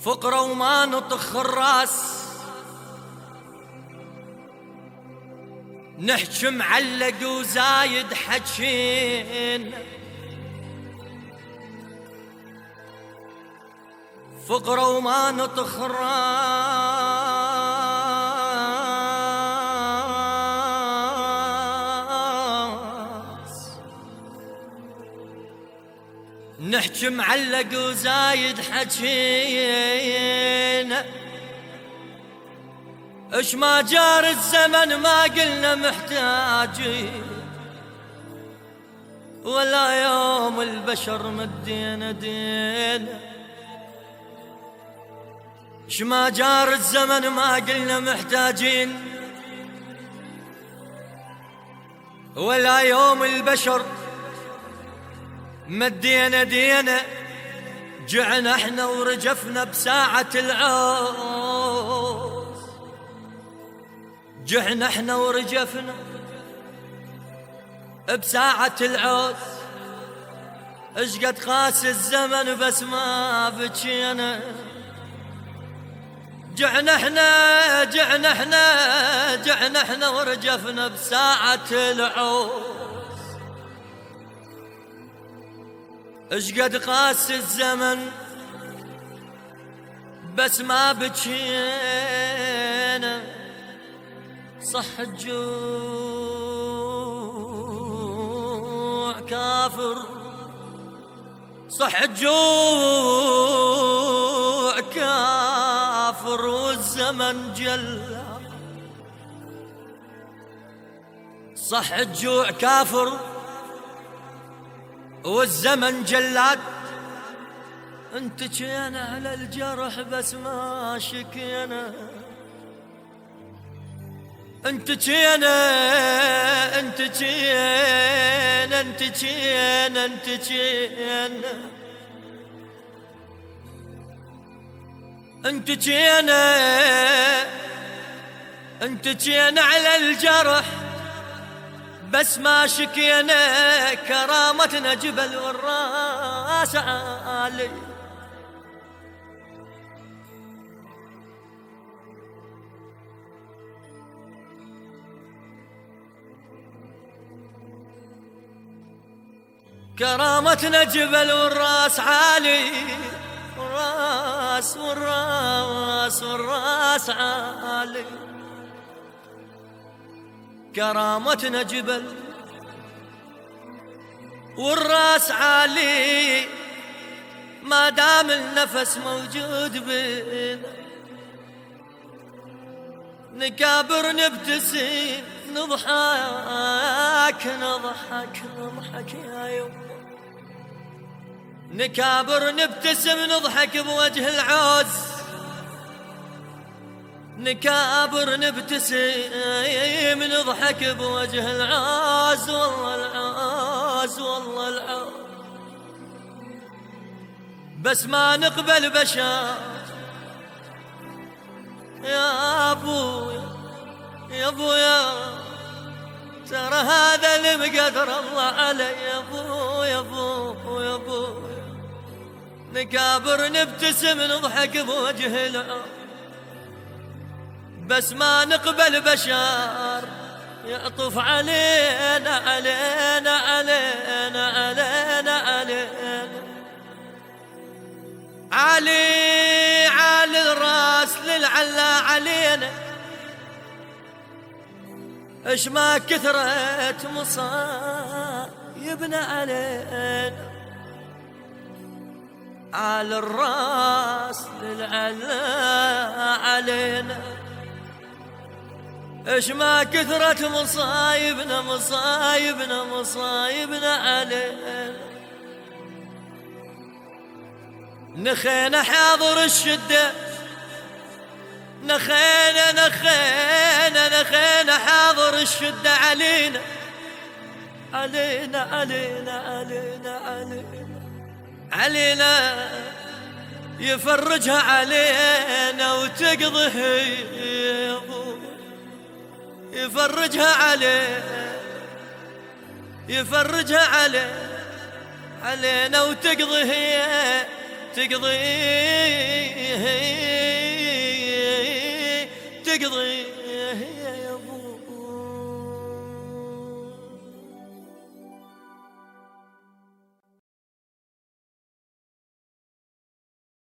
فقرة وما نطخ الراس، نحكي معلق وزايد حجين. فقرة وما نطخ الراس، نحكي معلق وزايد حجين. اش ما جار الزمن ما قلنا محتاجين، ولا يوم البشر مدينا دين. اش ما جار الزمن ما قلنا محتاجين، ولا يوم البشر مدينا دينا. جعنا احنا ورجفنا بساعة العوز، جعنا احنا ورجفنا بساعة العوز. اش قد قاس الزمن بس ما بكينا. جعنا احنا ورجفنا بساعة العوز. اش قد قاس الزمن بس ما بكينا. صح الجوع كافر، صح الجوع كافر والزمن جلاد. صح الجوع كافر والزمن جلاد. انت جينا على الجرح بس ما شكينا. انت جينا انت جينا انت جينا انت جينا انت جينا انت جينا على الجرح بس ما شكينا. كرامتنا جبل والراس عالي. كرامتنا جبل والراس عالي. والراس عالي. كرامتنا جبل والراس عالي. ما دام النفس موجود بينا نكابر نبتسم نضحك يا يوم. نكابر نبتسم نضحك بوجه العوز. نكابر نبتسم نضحك بوجه العوز. والله العوز والله العوز. بس ما نقبل بشر يا ابويا يا ابويا. ترى هذا اللي مقدر الله علي يا ابويا يا ابويا يا ابويا. نكابر نبتسم نضحك بوجه العوز. بس ما نقبل بشر يعطف علينا علينا علينا علينا علينا. علي على الراس للعلا علينا. اش ما كثرت مصايبنا علينا. على الراس للعلا علينا. اش ما كثرت مصايبنا مصايبنا مصايبنا علينا. نخينا حاضر الشدة نخينا حاضر الشدة علينا علينا علينا علينا علينا علينا. يفرجها علينا وتقضي يا ابو. يفرجها علينا يفرجها علينا وتقضي هي تقضي تقضي يا ابو